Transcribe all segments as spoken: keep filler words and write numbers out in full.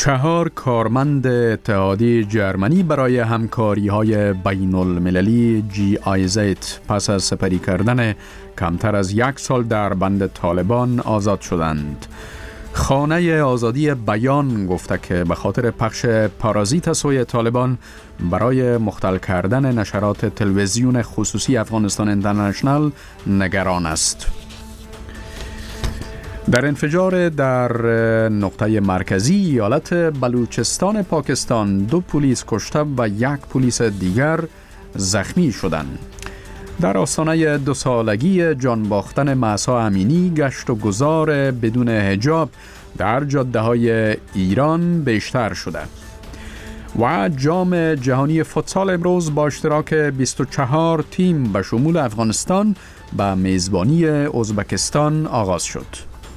چهار کارمند اتحادیه جرمنی برای همکاری‌های بین‌المللی جی آی زد پس از سپری کردن کمتر از یک سال در بند طالبان آزاد شدند. خانه آزادی بیان گفته که به خاطر پخش پارازیت سوی طالبان برای مختل کردن نشرات تلویزیون خصوصی افغانستان اینترنشنال نگران است. در انفجار در نقطه مرکزی ایالت بلوچستان پاکستان دو پلیس کشته و یک پلیس دیگر زخمی شدند. در آستانه دو سالگی جان باختن مهسا امینی گشت و گذار بدون حجاب در جاده های ایران بیشتر شده و جام جهانی فوتسال امروز با اشتراک بیست و چهار تیم به شمول افغانستان به میزبانی ازبکستان آغاز شد.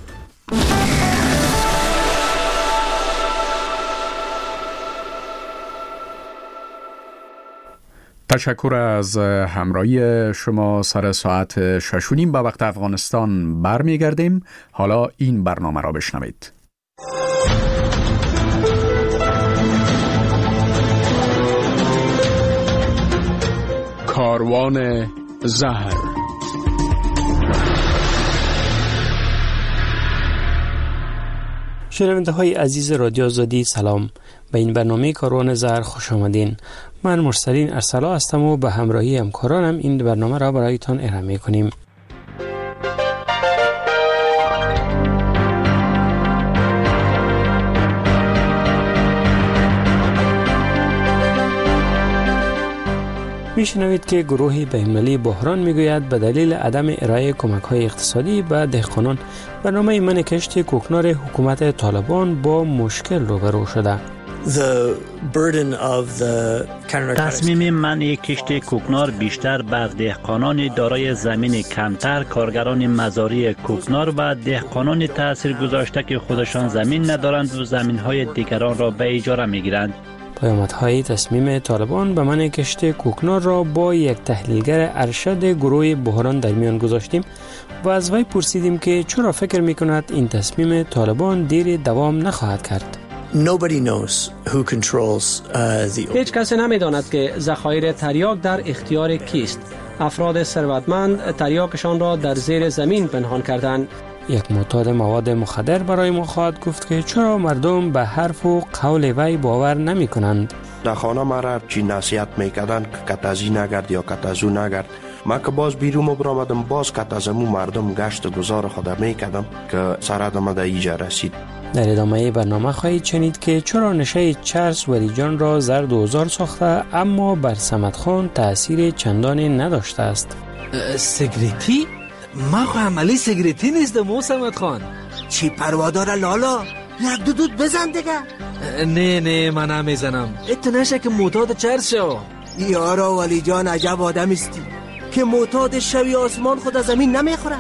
تشکر از همراهی شما. سر ساعت شش و نیم به وقت افغانستان برمیگردیم. حالا این برنامه را بشنوید. کاروان زهر. شنونده های عزیز رادیو آزادی سلام. به این برنامه کاروان زهر خوش آمدین. من مرسلین ارسلا هستم و به همراهی همکارانم این برنامه را برایتان ارائه می‌کنیم. میشنوید که گروه بین‌المللی بحران میگوید به دلیل عدم ارائه کمک‌های اقتصادی به دهقانان برنامه من کشت کوکنار حکومت طالبان با مشکل روبرو شده. تصمیم منع کشت کوکنار بیشتر بر دهقانان دارای زمین کمتر، کارگران مزارع کوکنار و دهقانان تأثیر گذاشته که خودشان زمین ندارند و زمین‌های دیگران را به اجاره می‌گیرند. پیامدهای تصمیم طالبان به منع کشت کوکنار را با یک تحلیلگر ارشد گروه بحران در میان گذاشتیم و از وی پرسیدیم که چرا فکر می‌کند این تصمیم طالبان دیر دوام نخواهد کرد. Nobody knows who controls uh, the... هیچ کسی نمی‌داند که ذخایر تریاک در اختیار کیست. افراد ثروتمند تریاکشان را در زیر زمین پنهان کردند. یک معتاد مواد مخدر برای ما خواهد گفت که چرا مردم به حرف و قول وی باور نمی کنند. در خانه مرا چی نصیحت میکردن که کتازی نگرد یا کتازو نگرد. من که باز بیرون برآمدم باز کتازمو مردم گشت و گذار خود میکردم که سرادم در اینجا رسید. در ادامه برنامه خواهید شنید که چرا نشه چرس ولی جان را زرد و زار ساخته اما بر صمد خان تأثیر چندانی نداشته است. سیگریتی؟ ما خو عملی سیگریتی نیستم او صمد خان. چی پروادار لالا؟ یک دو دود بزن دیگه. نه نه من نمیزنم. ات نشه که معتاد چرس شو. یارا ولی جان عجب آدم استی که معتاد شوی آسمان خود از زمین نمیخوره.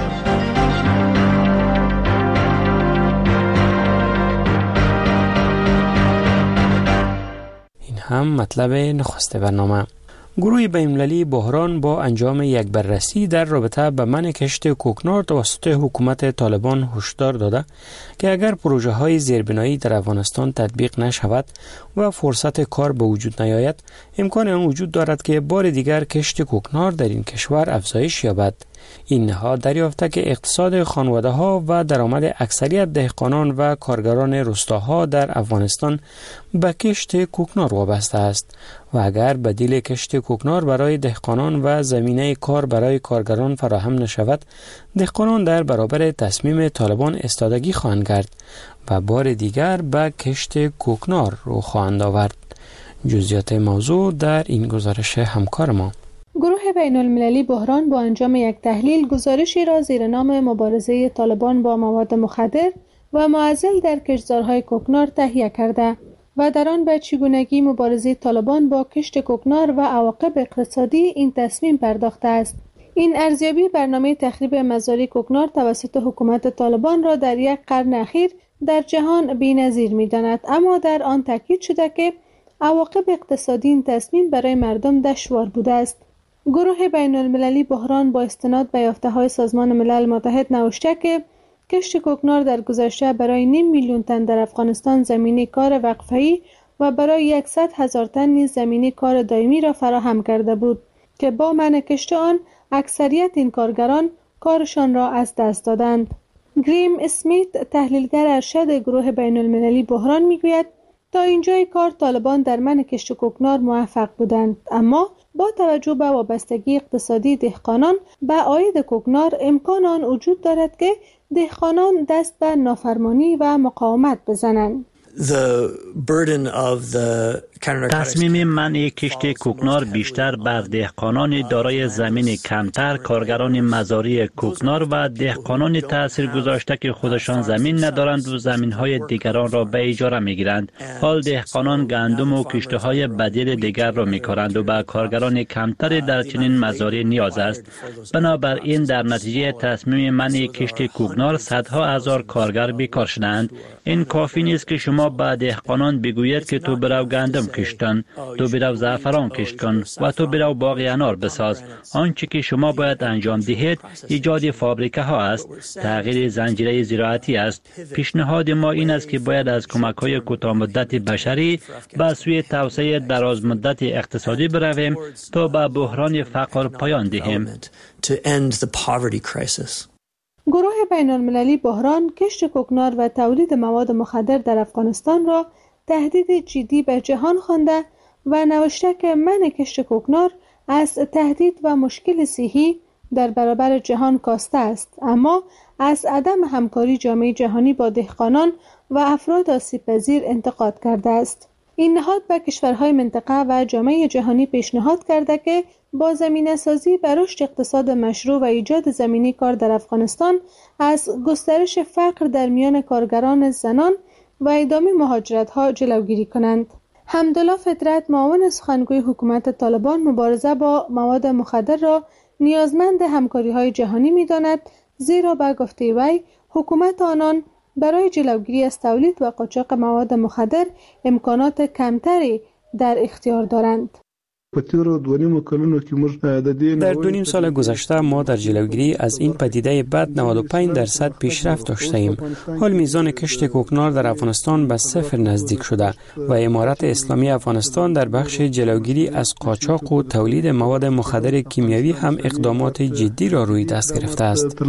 این هم مطلب نخست برنامه. گروه بین‌المللی بحران با انجام یک بررسی در رابطه به منع کشت کوکنار توسط حکومت طالبان هشدار داده که اگر پروژه های زیربنایی در افغانستان تطبیق نشود و فرصت کار به وجود نیاید، امکان آن وجود دارد که بار دیگر کشت کوکنار در این کشور افزایش یابد. این نهاد دریافته که اقتصاد خانواده ها و درآمد اکثریت دهقانان و کارگران روستاها در افغانستان به کشت کوکنار وابسته است و اگر بدیل کشت کوکنار برای دهقانان و زمینه کار برای کارگران فراهم نشود، دهقانان در برابر تصمیم طالبان استادگی خواهند کرد و بار دیگر به کشت کوکنار رو خواهند آورد. جزئیات موضوع در این گزارش همکار ما. گروه بین‌المللی بحران با انجام یک تحلیل گزارشی را زیر نام مبارزه طالبان با مواد مخدر و معضل در کشتزارهای کوکنار تهیه کرده و در آن به چگونگی مبارزه طالبان با کشت کوکنار و عواقب اقتصادی این تصمیم پرداخته است. این ارزیابی برنامه تخریب مزارع کوکنار توسط حکومت طالبان را در یک قرن اخیر در جهان بی‌نظیر می‌داند، اما در آن تاکید شده که عواقب اقتصادی این تصمیم برای مردم دشوار بوده است. گروه بین‌المللی بحران با استناد به یافته‌های سازمان ملل متحد نوشته که کشت کوکنار در گذشته برای نیم میلیون تن در افغانستان زمینه کار وقفه‌ای و برای صد هزار تن نیز زمینه کار دائمی را فراهم کرده بود که با منع کشت آن اکثریت این کارگران کارشان را از دست دادند. گریم اسمیت تحلیلگر ارشد گروه بین المللی بحران میگوید تا اینجای کار طالبان در منع کشت کوکنار موفق بودند، اما با توجه به وابستگی اقتصادی دهقانان به عاید کوکنار امکان آن وجود دارد که دهقانان دست به نافرمانی و مقاومت بزنند. The burden of the تصمیم منع کشت کوکنار بیشتر بر دهقانان دارای زمین کمتر، کارگران مزاری کوکنار و دهقانان تأثیر گذاشته که خودشان زمین ندارند و زمین‌های دیگران را به اجاره می‌گیرند. حال دهقانان گندم و کشت‌های بدیل دیگر را می‌کارند و به کارگران کمتر در چنین مزاری نیاز است. بنابراین در نتیجه تصمیم منع کشت کوکنار صدها هزار کارگر بیکار شدند. این کافی نیست که شما به دهقانان بگوید که تو برو گندم کشت کن، تو برو زعفران کشت کن و تو برو باغ انار بساز. آنچه که شما باید انجام دهید ایجاد فابریکه ها است، تغییر زنجیره زراعتی است. پیشنهاد ما این است که باید از کمک های کوتاه مدت بشری به سوی توسعه دراز مدت اقتصادی برویم تا به بحران فقر پایان دهیم. گروه بین المللی بحران کشت کوکنار و تولید مواد مخدر در افغانستان را تهدید جدی به جهان خوانده و نوشته که منع کشت کوکنار از تهدید و مشکل صحی در برابر جهان کاسته است، اما از عدم همکاری جامعه جهانی با دهقانان و افراد آسیب‌پذیر انتقاد کرده است. این نهاد به کشورهای منطقه و جامعه جهانی پیشنهاد کرده که با زمینه‌سازی بر رشد اقتصاد مشروع و ایجاد زمینه کار در افغانستان از گسترش فقر در میان کارگران زنان و ادامه مهاجرت‌ها جلوگیری کنند. حمدالله فطرت معاون سخنگوی حکومت طالبان مبارزه با مواد مخدر را نیازمند همکاری‌های جهانی می‌داند، زیرا به گفته وی حکومت آنان برای جلوگیری از تولید و قاچاق مواد مخدر امکانات کمتری در اختیار دارند. در دو نیم سال گذشته ما در جلوگیری از این پدیده بد نود و پنج درصد پیشرفت داشته ایم. حال میزان کشت کوکنار در افغانستان به صفر نزدیک شده و امارت اسلامی افغانستان در بخش جلوگیری از قاچاق و تولید مواد مخدر کیمیایی هم اقدامات جدی را روی دست گرفته است.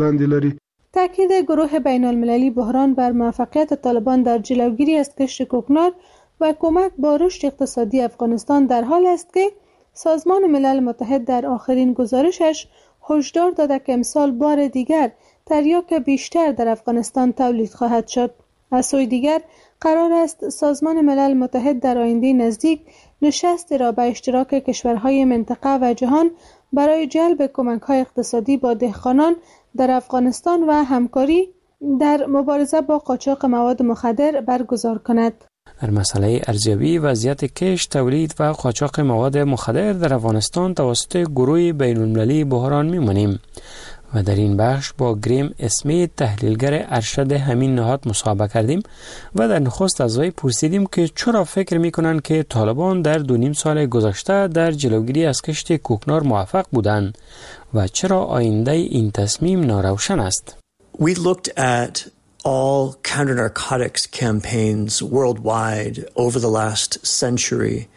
تاکید گروه بین المللی بحران بر موفقیت طالبان در جلوگیری از کشت کوکنار و کمک با رشد اقتصادی افغانستان در حال است که سازمان ملل متحد در آخرین گزارشش هشدار داده که امسال بار دیگر تریاک بیشتر در افغانستان تولید خواهد شد. از سوی دیگر قرار است سازمان ملل متحد در آینده نزدیک نشستی را به اشتراک کشورهای منطقه و جهان برای جلب کمک‌های اقتصادی با دهقانان در افغانستان و همکاری در مبارزه با قاچاق مواد مخدر برگزار کند. در مسئله ارزیابی وضعیت کشت، تولید و قاچاق مواد مخدر در افغانستان توسط گروه بین المللی بحران می‌مانیم و در این بخش با گریم اسمیت تحلیلگر ارشد همین نهاد مصاحبه کردیم و در نخست از وی پرسیدیم که چرا فکر می‌کنند که طالبان در دو نیم سال گذشته در جلوگیری از کشت کوکنار موفق بودند و چرا آینده این تصمیم ناروشن است. We looked at all counter-narcotics campaigns worldwide over the last century.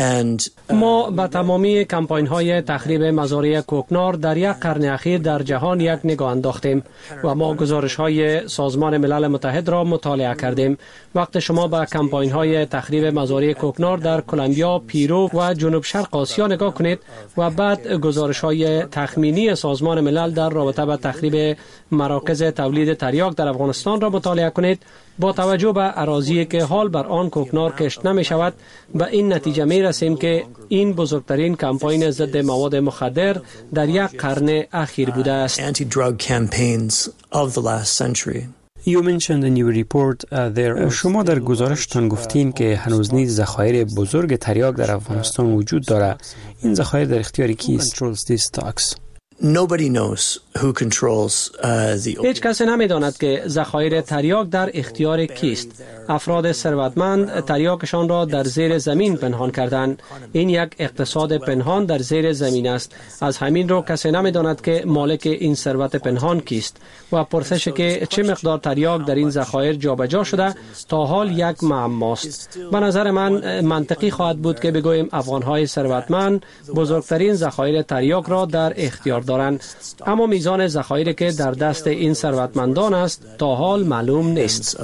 ما به تمامی کمپاین های تخریب مزارع کوکنار در یک قرن اخیر در جهان یک نگاه انداختیم و ما گزارش های سازمان ملل متحد را مطالعه کردیم. وقت شما به کمپاین های تخریب مزارع کوکنار در کلمبیا، پیرو و جنوب شرق آسیا نگاه کنید و بعد گزارش های تخمینی سازمان ملل در رابطه با تخریب مراکز تولید تریاک در افغانستان را مطالعه کنید، با توجه به اراضی که حال بر آن کوکنار کشت نمی شود به این نتیجه می رسیم که این بزرگترین کمپاین ضد مواد مخدر در یک قرن اخیر بوده است. You mentioned in your report, uh, there... شما در گزارشتان گفتین که هنوز نیز ذخایر بزرگ تریاک در افغانستان وجود داره. این ذخایر در اختیار کیست؟ Nobody knows who controls uh, the هیچ کس نمی‌داند که ذخایر تریاک در اختیار کیست. افراد ثروتمند تریاکشان را در زیر زمین پنهان کردند. این یک اقتصاد پنهان در زیر زمین است. از همین رو کسی نمی‌داند که مالک این ثروت پنهان کیست و پرسش که چه مقدار تریاک در این ذخایر جابجا شده تا حال یک معماست. به نظر من منطقی خواهد بود که بگوییم افغان‌های ثروتمند بزرگترین ذخایر تریاک را در اختیار دارند، اما میزان ذخایری که در دست این ثروتمندان است تا حال معلوم نیست.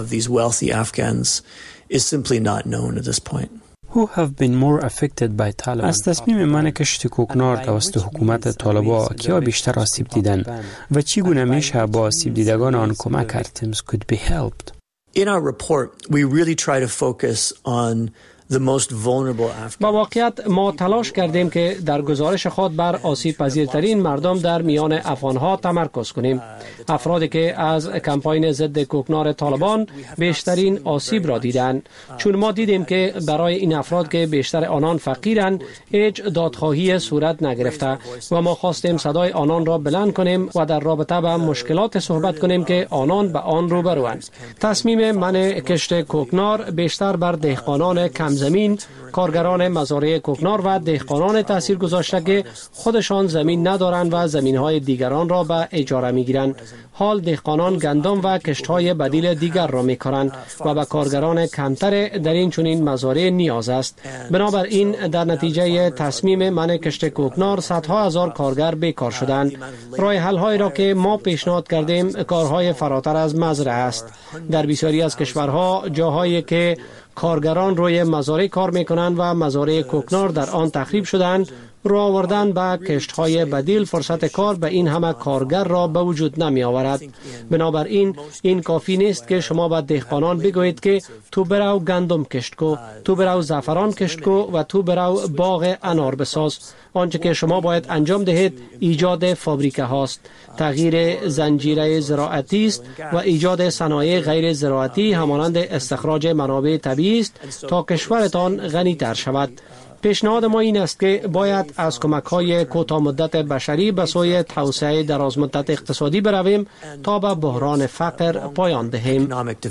Who have been more affected by Taliban? از تصمیم من کشت کوکنار توسط حکومت طالبان کیا بیشتر آسیب دیدن و چگونه میشه با آسیب دیدگان آن کمک کرد؟ could be helped. In our report, we really try to focus on the most vulnerable Afghans. با واقعیت ما تلاش کردیم که در گزارش خود بر آسیب پذیرترین مردم در میان افغانها تمرکز کنیم. افرادی که از کمپاین ضد کوکنار طالبان بیشترین آسیب را دیدند، چون ما دیدیم که برای این افراد که بیشتر آنان فقیرند هیچ دادخواهی صورت نگرفته و ما خواستیم صدای آنان را بلند کنیم و در رابطه با مشکلات صحبت کنیم که آنان به آن روبروند. تصمیم من کشت کوکنار بیشتر بر دهقانان کم زمین، کارگران مزارع کوکنار و دهقانان تاثیر گذاشته که خودشان زمین ندارند و زمین‌های دیگران را به اجاره می‌گیرند. حال دهقانان گندم و کشت‌های بدیل دیگر را می‌کارند و به کارگران کمتر در این چنین مزارع نیاز است. بنابراین در نتیجه تصمیم من کشت کوکنار صدها هزار کارگر بیکار شدند. راه حل‌هایی را که ما پیشنهاد کردیم کارهای فراتر از مزرعه است. در بسیاری از کشورها جاهایی که کارگران روی مزارع کار میکنند و مزارع کوکنار در آن تخریب شدند، رو آوردن به کشت‌های بدیل فرصت کار به این همه کارگر را به وجود نمی آورد. بنابراین این کافی نیست که شما به دهقانان بگویید که تو برو گندم کشت کو، تو برو زعفران کشت کو و تو برو باغ انار بساز. آنچه که شما باید انجام دهید ایجاد فابریکه هاست، تغییر زنجیره زراعتی است و ایجاد صنایع غیر زراعتی همانند استخراج منابع طبیعی است تا کشورتان غنی‌تر شود. پیشنهاد ما این است که باید از کمک‌های کوتاه مدت بشری به سوی توسعه درازمدت اقتصادی برویم تا به بحران فقر پایان دهیم.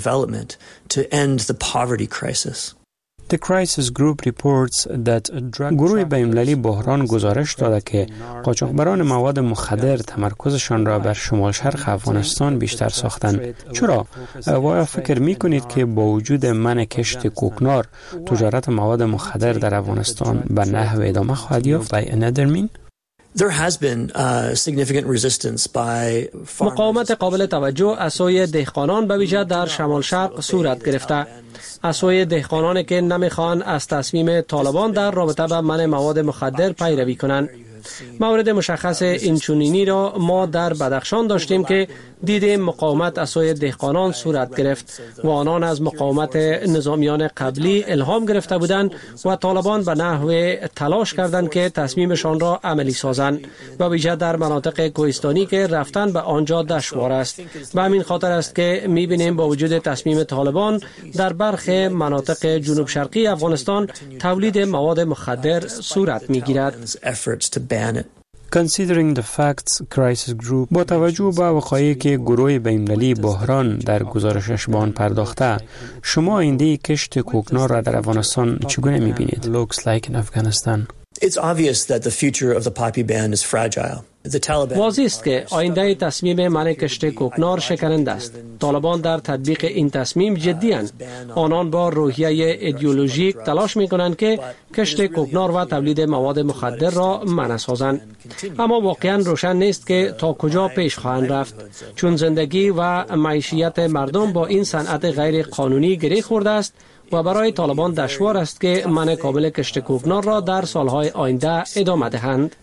The Crisis Group reports that گروه بین‌المللی بحران گزارش داده که قاچاقبران مواد مخدر تمرکزشان را بر شمال شرق افغانستان بیشتر ساختند. چرا؟ و آیا فکر می کنید که با وجود منع کشت کوکنار تجارت مواد مخدر در افغانستان به نحو ادامه خواهد یافت؟ by another mean؟ There has been uh, significant resistance by مقاومت قابل توجه از سوی دهقانان به ویژه در شمال شرق صورت گرفته. از سوی دهقانانی که نمیخوان از تصمیم طالبان در رابطه با منع مواد مخدر پیروی کنند. مورد مشخص اینچنینی را ما در بدخشان داشتیم که دیدیم مقاومت از سوی دهقانان صورت گرفت و آنان از مقاومت نظامیان قبلی الهام گرفته بودند و طالبان به نحو تلاش کردند که تصمیمشان را عملی سازند و ویژه در مناطق کوهستانی که رفتن به آنجا دشوار است. به همین خاطر است که می‌بینیم با وجود تصمیم طالبان در برخی مناطق جنوب شرقی افغانستان تولید مواد مخدر صورت می‌گیرد. Considering the facts, Crisis Group با توجه به وقایعی که گروه بین‌المللی بحران در گزارشش به آن پرداخته، شما آینده کشت کوکنار را در افغانستان چگونه می‌بینید؟ Looks like in Afghanistan. It's obvious that the future of the poppy ban is fragile. واضح است که آینده تصمیم منع کشت کوکنار شکننده است. طالبان در تطبیق این تصمیم جدی اند. آنان با روحیه ایدئولوژیک تلاش می کنند که کشت کوکنار و تولید مواد مخدر را منع سازند. اما واقعا روشن نیست که تا کجا پیش خواهند رفت، چون زندگی و معیشت مردم با این صنعت غیر قانونی گره خورده است و برای طالبان دشوار است که منع کامل کشت کوکنار را در سالهای آینده ادامه دهند.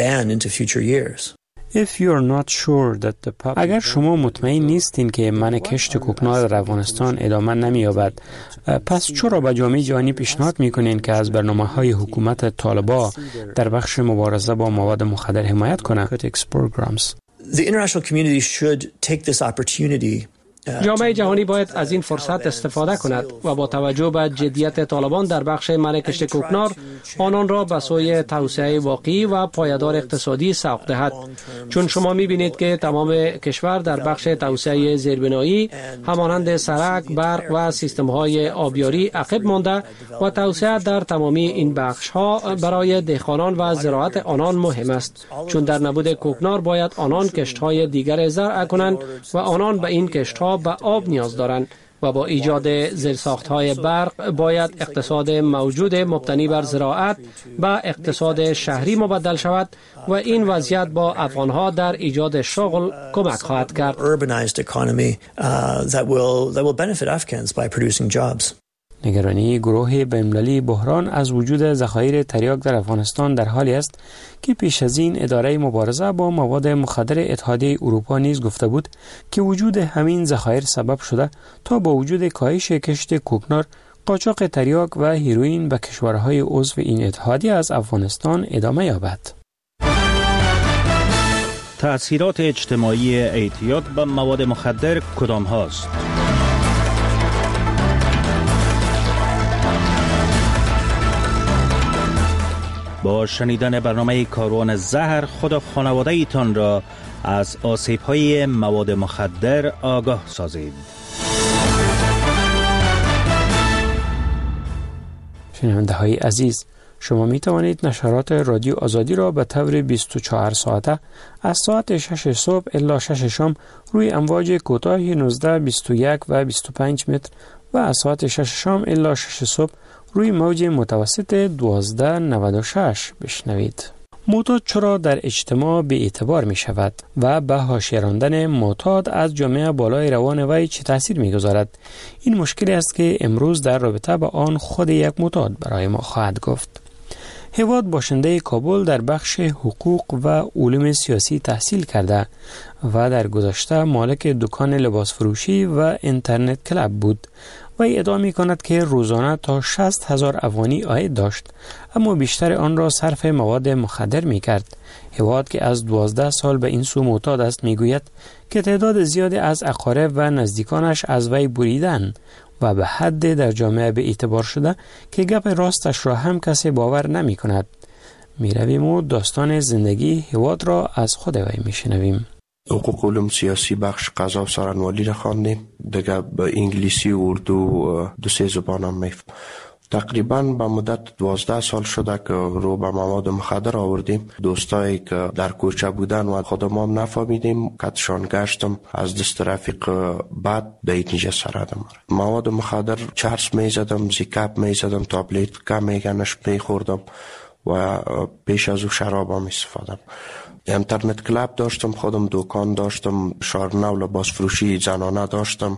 If you are not sure that the pub... اگر شما مطمئن نیستین که منع کشت کوکنار در افغانستان ادامه نمی‌یابد، پس چرا به جامعه جهانی پیشنهاد می‌کنین که از برنامه‌های حکومت طالبان در بخش مبارزه با مواد مخدر حمایت کنند؟ The international community should take this opportunity جامعه جهانی باید از این فرصت استفاده کند و با توجه به جدیت طالبان در بخش منع کشت کوکنار آنان را به سوی توسعه واقعی و پایدار اقتصادی سوق دهد. چون شما می‌بینید که تمام کشور در بخش توسعه زیربنایی همانند سرک، برق و سیستم‌های آبیاری عقب مانده و توسعه در تمامی این بخش‌ها برای دهقانان و زراعت آنان مهم است. چون در نبود کوکنار باید آنان کشت‌های دیگر زرع کنند و آنان به این کشت‌ها به آب نیاز دارند و با ایجاد زیرساخت‌های برق باید اقتصاد موجود مبتنی بر زراعت به اقتصاد شهری مبدل شود و این وضعیت با افغان‌ها در ایجاد شغل کمک خواهد کرد. نگرانی گروه بین‌المللی بحران از وجود ذخایر تریاک در افغانستان در حالی است که پیش از این اداره مبارزه با مواد مخدر اتحادیه اروپا نیز گفته بود که وجود همین ذخایر سبب شده تا با وجود کاهش کشت کوکنار، قاچاق تریاک و هیروئین به کشورهای عضو این اتحادیه از افغانستان ادامه یابد. تأثیرات اجتماعی اعتیاد به مواد مخدر کدام هاست؟ با شنیدن برنامه کاروان زهر خود و خانواده ایتان را از آسیب‌های مواد مخدر آگاه سازید. شنونده های عزیز، شما می توانید نشرات رادیو آزادی را به طور بیست و چهار ساعته از ساعت شش صبح الی شش شام روی امواج کوتاه نوزده، بیست و یک و بیست و پنج متر و از ساعت شش شام الی شش صبح روی موج متوسط دوازده نود و شش بشنوید. معتاد چرا در اجتماع به اعتبار می شود و به حاشیه راندن معتاد از جامعه بالای روان وی چه تاثیر می گذارد؟ این مشکلی است که امروز در رابطه با آن خود یک معتاد برای ما خواهد گفت. هیواد باشنده کابل در بخش حقوق و علوم سیاسی تحصیل کرده و در گذشته مالک دکان لباس فروشی و اینترنت کلاب بود. و ادعا می کند که روزانه تا شصت هزار افغانی عاید داشت، اما بیشتر آن را صرف مواد مخدر می کرد. هیواد که از دوازده سال به این سو معتاد است می گوید که تعداد زیادی از اقارب و نزدیکانش از وی بریدن و به حد در جامعه به اعتبار شده که گپ راستش را هم کسی باور نمی کند. می رویم و داستان زندگی هیواد را از خود وی می شنویم. حقوق علوم سیاسی بخش قضا و سرانوالی را خواندیم. دیگه به انگلیسی و اردو دو سه زبان هم میفهم. تقریبا به مدت دوازده سال شده که رو به مواد مخدر آوردیم. دوستایی که در کوچه بودن و خودم هم نفهمیدیم کتشان گشتم از دست رفیق بعد به اینجا سردم. مواد مخدر چرس میزدم، زیکاپ میزدم، تابلیت کم میگنش میخوردم و پیش از او شراب هم استفادم. اینترنت کلاب داشتم، خودم دکان داشتم، شارنو لباس فروشی زنانه داشتم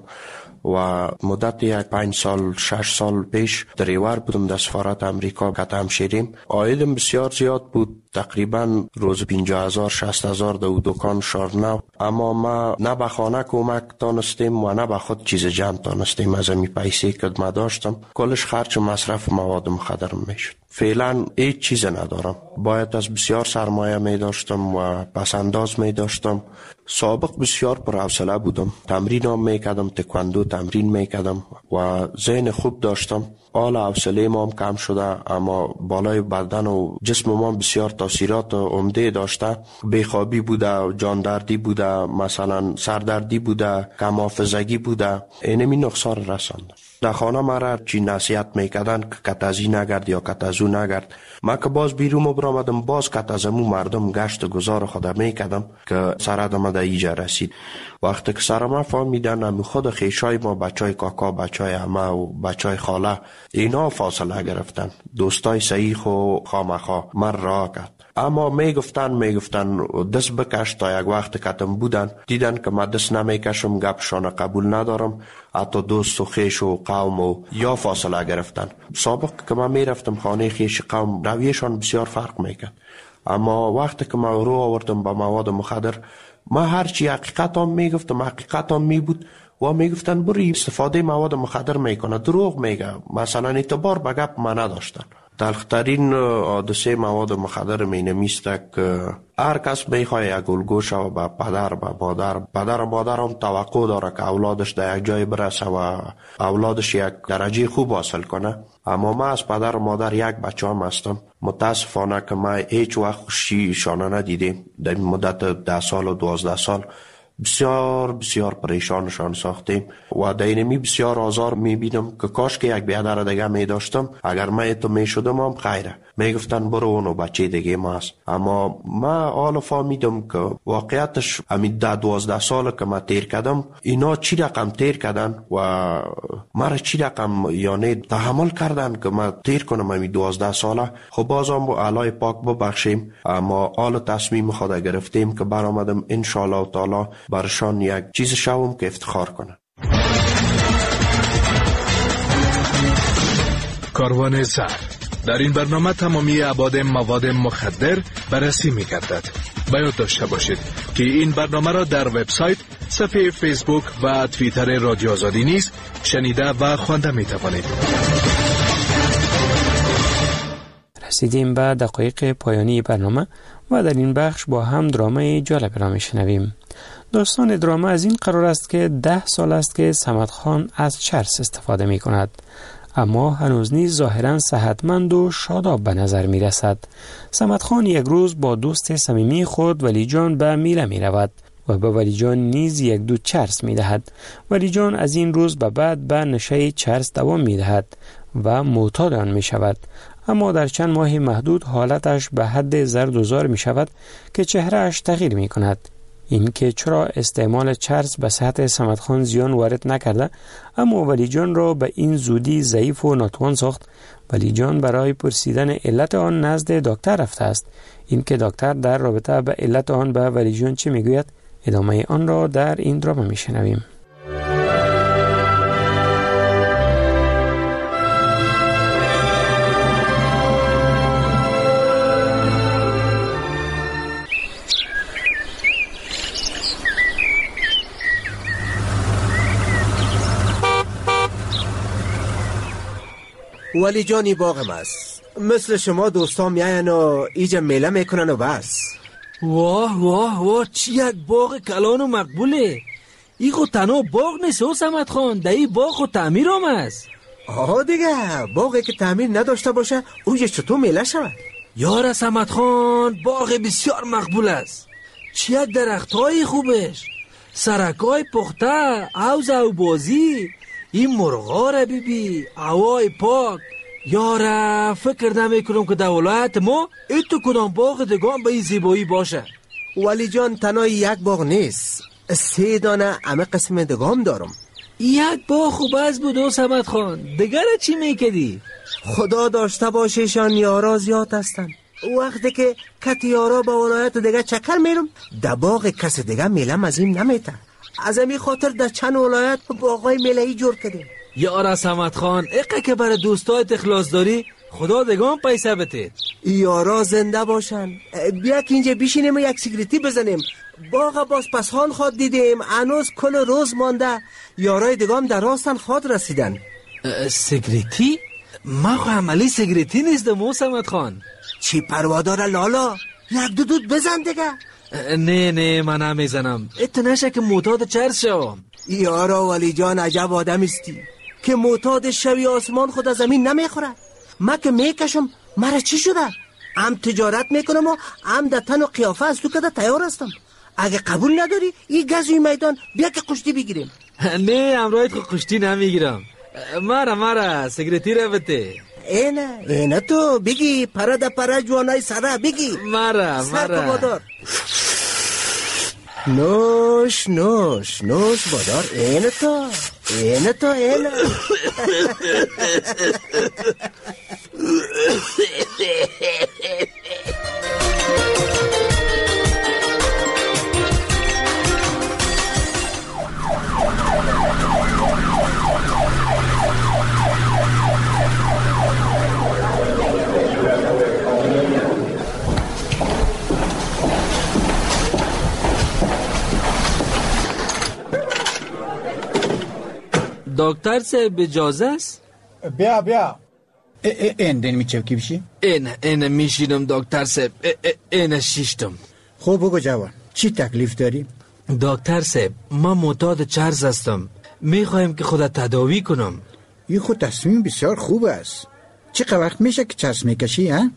و مدت یک پنج سال شش سال پیش دریور بودم در سفارت امریکا قطعم شیریم. عایدم بسیار زیاد بود، تقریبا روز پنجاه هزار شصت هزار دو دکان شارنو، اما ما نه به خانه کمک تانستیم و نه به خود چیز جمع تانستیم. از امی پیسی که ما داشتم کلش خرچ مصرف مواد مخدر میشد. فعلا هیچ چیز ندارم. باید از بسیار سرمایه می داشتم و پس انداز می داشتم. سابق بسیار پرحوصله بودم، تمرین هم می کردم، تکواندو تمرین می کردم و ذهن خوب داشتم. حال حوصله ما هم کم شده، اما بالای بدن و جسم ما بسیار تاثیرات عمده داشته. بیخوابی بوده، جاندردی بوده، مثلا سردردی بوده، کم حافظگی بوده. اینمی نقصان رسانده. در خانه مرا چی نصیحت میکردن که کت از این نگرد یا کت از اون نگرد. من که باز بیرون برآمدم باز کت از امو مردم گشت گذار خود میکردم که سردم در ایجا رسید. وقتی که سرما فهمیدن همو خود خیشای ما، بچای کاکا، بچای عمه و بچای خاله، اینا فاصله گرفتن. دوستای صحیح و خامخا من راه کرد. اما میگفتن میگفتن دست بکش. تا یک وقت کتم بودن دیدن که من دست نمیکشم، گپشان قبول ندارم. حتی دوست و خیش و قوم و یا فاصله گرفتن. سابق که من میرفتم خانه خیش قوم رویشان بسیار فرق میکرد، اما وقتی که من رو آوردم با مواد مخدر، ما هرچی حقیقت هم میگفتم حقیقت هم میبود و میگفتن بری استفاده مواد مخدر میکنه، دروغ میگه، مثلا اعتبار به گپ من نداشتن. تلخترین حادثه مواد مخدر مینمیست که هر کس میخواه یک الگو شو به پدر به مادر. پدر و مادر هم توقع داره که اولادش در یک جای برسه و اولادش یک درجه خوب حاصل کنه. اما من از پدر و مادر یک بچه هم هستم. متاسفانه که من هیچ وقت خوشی شانه ندیدیم. در مدت ده سال و دوازده سال بسیار بسیار پریشانشان ساختیم و در اینمی بسیار آزار میبینم که کاش که یک بیادر دیگه میداشتم. اگر من تو میشدم هم خیره، میگفتن برو اونو بچه دیگه ما هست. اما من حالا فهمیدم که واقعیتش همین ده دوازده سال که من تیر کردم اینا چی رقم تیر کردن و مرا چی رقم یعنی تحمل کردن که من تیر کنم همین دوازده ساله. خب بازم با علای پاک ببخشیم، اما حالا تصمیم خود گرفتیم که برآمدم انشالله تعالی برشان یک چیز شوم که افتخار کنه. کاروان زهر در این برنامه تمامی ابعاد مواد مخدر بررسی می‌گردد. باید داشته باشید که این برنامه را در وبسایت، صفحه فیسبوک و توییتر رادیو آزادی نیز شنیده و خوانده می‌توانید. رسیدیم به دقایق پایانی برنامه و در این بخش با هم درامای جالب را می‌شنویم. داستان دراما از این قرار است که ده سال است که صمد خان از چرس استفاده می کند، اما هنوز نیز ظاهراً صحتمند و شاداب به نظر می رسد. صمد خان یک روز با دوست صمیمی خود ولی جان به میله می رود و به ولی جان نیز یک دو چرس می دهد. ولی جان از این روز به بعد به نشه چرس دوام می دهد و معتاد آن می شود. اما در چند ماه محدود حالتش به حد زرد و زار می شود که چهرهش تغییر می کند. این که چرا استعمال چرس به صحت صمد خان زیان وارد نکرده، اما ولی جان را به این زودی ضعیف و ناتوان ساخت. ولی جان برای پرسیدن علت آن نزد دکتر رفته است. این که دکتر در رابطه به علت آن به ولی جان چه میگوید، ادامه آن را در این دراما میشنویم. ولی جانی باغم است. مثل شما دوستان میاین و ایجا میله میکنن و بس. واه واه واه، چی یک باغ کلان و مقبوله. ای خود تنها باغ نیست و صمد خان، در ای باغ خود تعمیر هم است. آها دیگه، باغی که تعمیر نداشته باشه اوجا چطور میله شود؟ یار صمد خان، باغ بسیار مقبول است. چی یک درخت های خوبش، سرکای پخته، عوض او بازی، این مرغا را بیبی، هوای پاک. یاره فکر نمی کنم که در ولایت ما ایتو کدام باغ دگان به این زیبایی باشه. ولی جان تنها یک باغ نیست، سه دانه همه قسم دگام دارم. یک باغ خوب از بود و صمد خان، دیگر چی میکدی؟ خدا داشته باشیشان یارا زیاد هستن. وقتی که کت یارا با ولایت دیگه چکر میرم، در باغ کس دیگه میلم از این نمیته. از امی خاطر در چند ولایت باغای میلهی جور کردیم. یارا صمد خان، اقه که برای دوستایت اخلاص داری، خدا دگان پیسه بده. یارا زنده باشن. بیا که اینجا بیشینیم و یک سیگریتی بزنیم. باغ باز پسان خواد دیدیم، هنوز کل روز مانده. یارای دگام در راستن خواد رسیدن. سیگریتی؟ ما خو عملی سیگریتی نیستم و صمد خان. چی پروادار لالا؟ یک دو دود بزن دیگه. نه نه من نمیزنم، ات نشه که معتاد چرس شوم. یارا ولی جان عجب آدم استی که معتاد شوی آسمان خود از زمین نمیخوره. من که میکشم مرا چی شده؟ هم تجارت میکنم و هم در تن و قیافه از تو کده تیار هستم. اگه قبول نداری این گزوی میدان بیا که کشتی بگیریم. نه امروز خود کشتی نمیگیرم. مرا مرا سیگریتی رو بده. اینه اینه تو بگی پرا دا پرا جوانای سرا بگی. مرا مرا بادار. نوش نوش نوش بادار. اینه تو اینه تو اینه. دکتر صاحب اجازه است؟ بیا بیا این دن میچه کی بشی؟ این این میشینم دکتر صاحب. این شیشتم. خب بگو جوان چی تکلیف داری؟ دکتر صاحب من معتاد چرس هستم. میخوایم که خودت تداوی کنم. این خود تصمیم بسیار خوب است. چقدر وقت میشه که چرس میکشی ها؟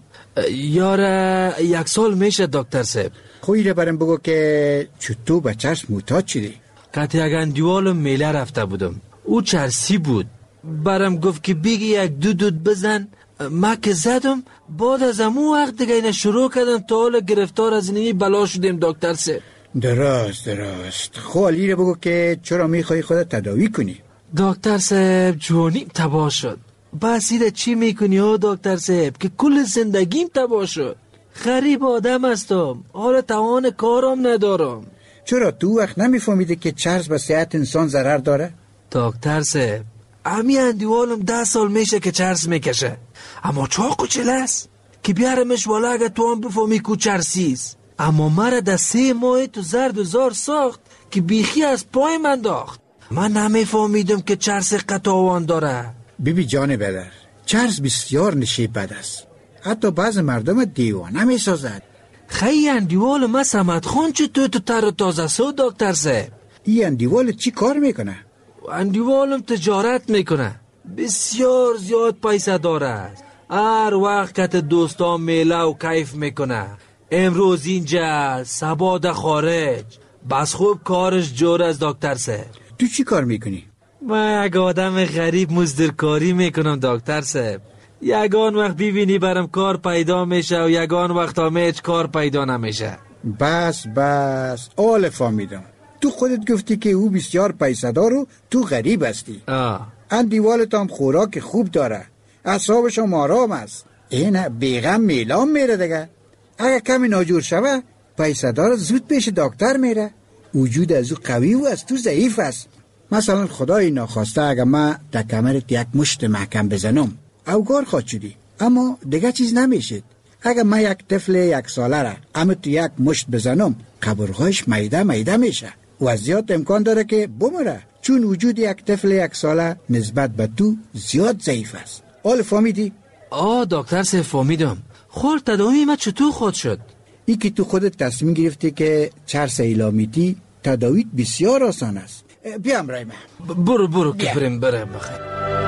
یاره یک سال میشه دکتر صاحب. خویره برم بگو که چطور به چرس معتاد شدی؟ کتی اگر دیوالم میله رفته بودم. او چرسی بود. برم گفت که بیگی یک دو دود بزن. ما که زدم بعد از امو وقت دیگه اینه شروع کردم تا حالا گرفتار از اینی بلا شدیم دکتر صاحب. درست درست. خب علی بگو که چرا میخوای خودت تداوی کنی؟ دکتر صاحب جوانیم تباه شد. بس ایده چی میکنی ها دکتر صاحب که کل زندگیم تباه شد. غریب آدم هستم. حالا توان کارم ندارم. چرا تو وقت نمیفهمیده که چرس به صحت انسان ضرر داره؟ دکتر صاحب امی اندیوالم ده سال میشه که چرس میکشه. اما چاقو چله است که بیارمش والا اگه تو هم بفهمی کو چرسیست. اما مرا در سه ماه تو زرد و زار ساخت که بیخی از پای من داخت. من نمیفهمیدم که چرس قطاوان داره. بیبی جان بدر چرس بسیار نشیب بد است. حتی بعض مردم دیوانه میسازد. خیلی اندیوال ما سمت خون چه تو تو تر و تازه سو دکتر صاحب. این اندیوال چی کار میکنه؟ اندیوالم تجارت میکنه. بسیار زیاد پیسه داره. هر وقت که دوستان میله و کیف میکنه. امروز اینجا سبا در خارج. بس خوب کارش جور از دکتر صاحب. تو چی کار میکنی؟ من یک آدم غریب مزدورکاری میکنم دکتر صاحب. یگان وقت ببینی برم کار پیدا میشه و یگان وقت هم هیچ کار پیدا نمیشه. بس بس آل فهمیدم. تو خودت گفتی که او بسیار پیسه دار و تو غریب هستی. آه. اندیوالت هم خوراک خوب داره. اعصابش هم آرام است. اینه بیغم میلام میره دیگه. اگه کمی ناجور شوه پیسه دار زود پیش دکتر میره. وجود از او قوی و از تو ضعیف است. مثلا خدای ناخواسته اگه من در کمرت یک مشت محکم بزنم اوگار خواهد شدی، اما دیگه چیز نمیشید. اگه من یک طفل یک ساله را اما تو یک مشت بزنم قبرهایش میده میده میشه و از زیاد امکان داره که بمره، چون وجود یک طفل یک ساله نسبت به تو زیاد ضعیف است. حال فهمیدی؟ آه دکتر صاحب فهمیدم. خور تداوی ما چطور خود شد؟ ای که تو خودت تصمیم گرفتی که چرس ایلامیتی تداویت بسیار آسان است. بیام رای من. برو برو که بریم بریم بخیر.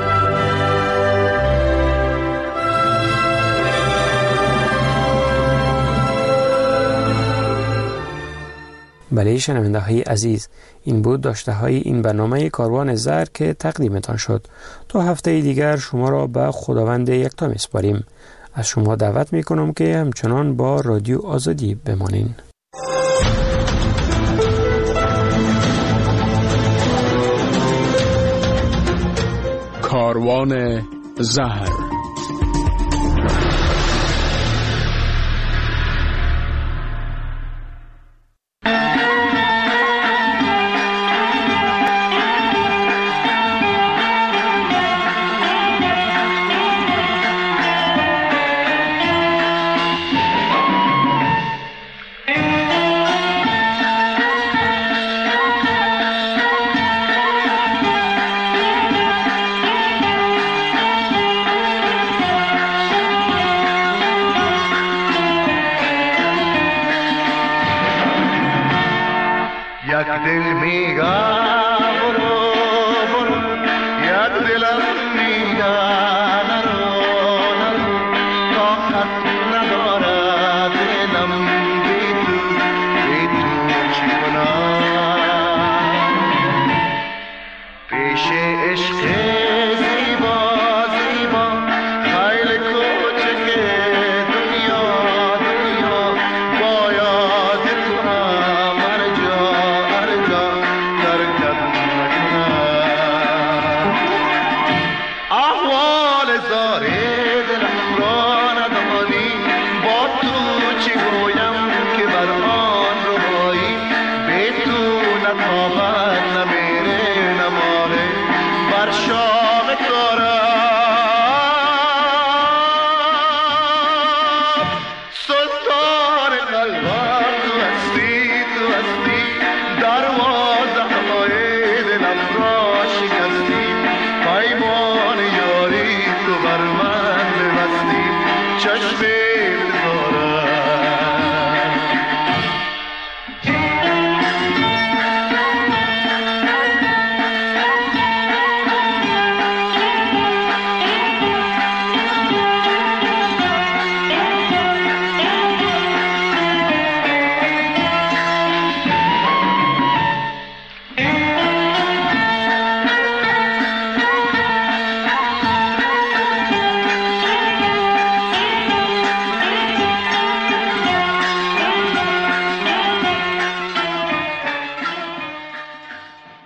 بله شنونده های عزیز، این بود داشته های این برنامه کاروان زر که تقدیمتان شد. تا هفته دیگر شما را به خداوند یکتا میسپاریم. از شما دعوت میکنم که همچنان با رادیو آزادی بمانین. کاروان زهر. نمیره نماره بر شام کارم